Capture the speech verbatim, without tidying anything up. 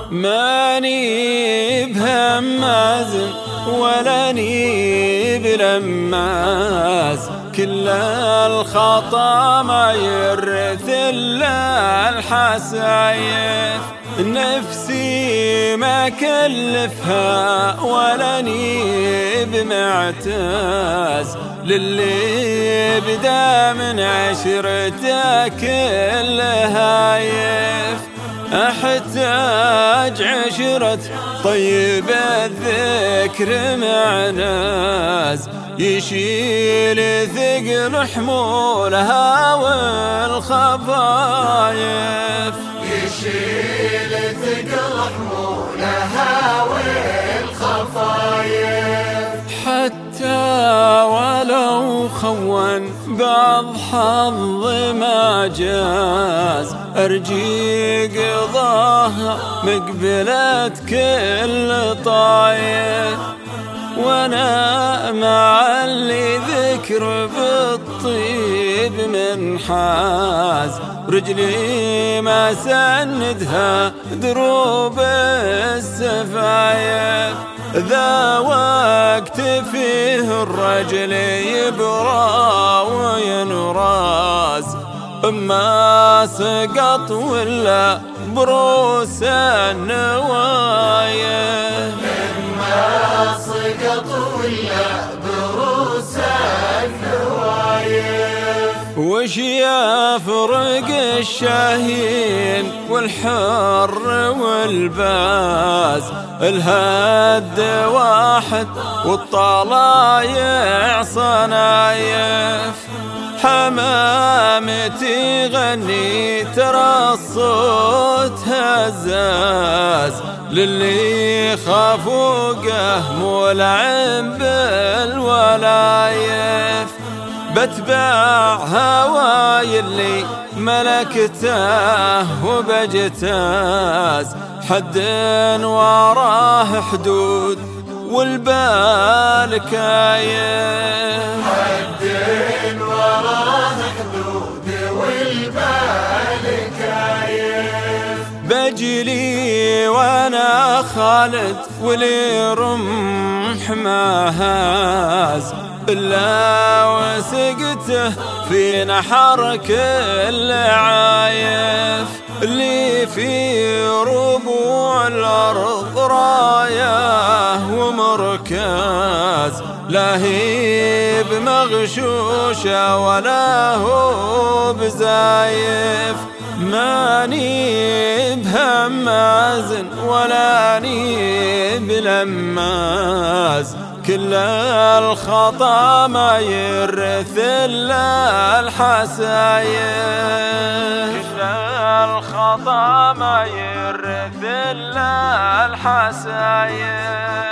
ماني بهماز ولاني بلماز، كل الخطا ما يرث إلا الحسايف. نفسي ما كلفها ولاني بمعتاز، للي بدا من عشرته كل هايف. أحتاج عشرة طيب الذكر مع ناس، يشيل ثقل حمولها والخفايف، يشيل ثقل حمولها والخفايف. حتى ولو خون بعض حظ ما جاز، أرجي قضاها مقبلة كل طايف. وانا مع اللي ذكر بالطيب من حاز، رجلي ما سندها دروب السفايف. ذا وقت فيه الرجل يبرى وينراز، اما سقط ولا بروس النوايف، اما سقط ولا بروس النوايف. وش يفرق الشاهين والحر والباز؟ الهد واحد والطلايع صنايف. حمامتي غني ترى الصوت هزاز، للي خافوقه مولعن بالولايف. بتبع هواي اللي ملكته وبجتاز، حد وراه حدود والبال كايف. حد وراه حدود والبال كايف. بجلي وانا خالد ولي رمح ما هاز، إلا وسقته في نحر كل عايف. اللي في ربوع الأرض راياه ومركز، لا هي بمغشوشة ولا هو بزايف. ماني بهماز ولاني بلماز، كل الخطا ما يرث إلا الحسايف. كل الخطا ما يرث إلا الحسايف.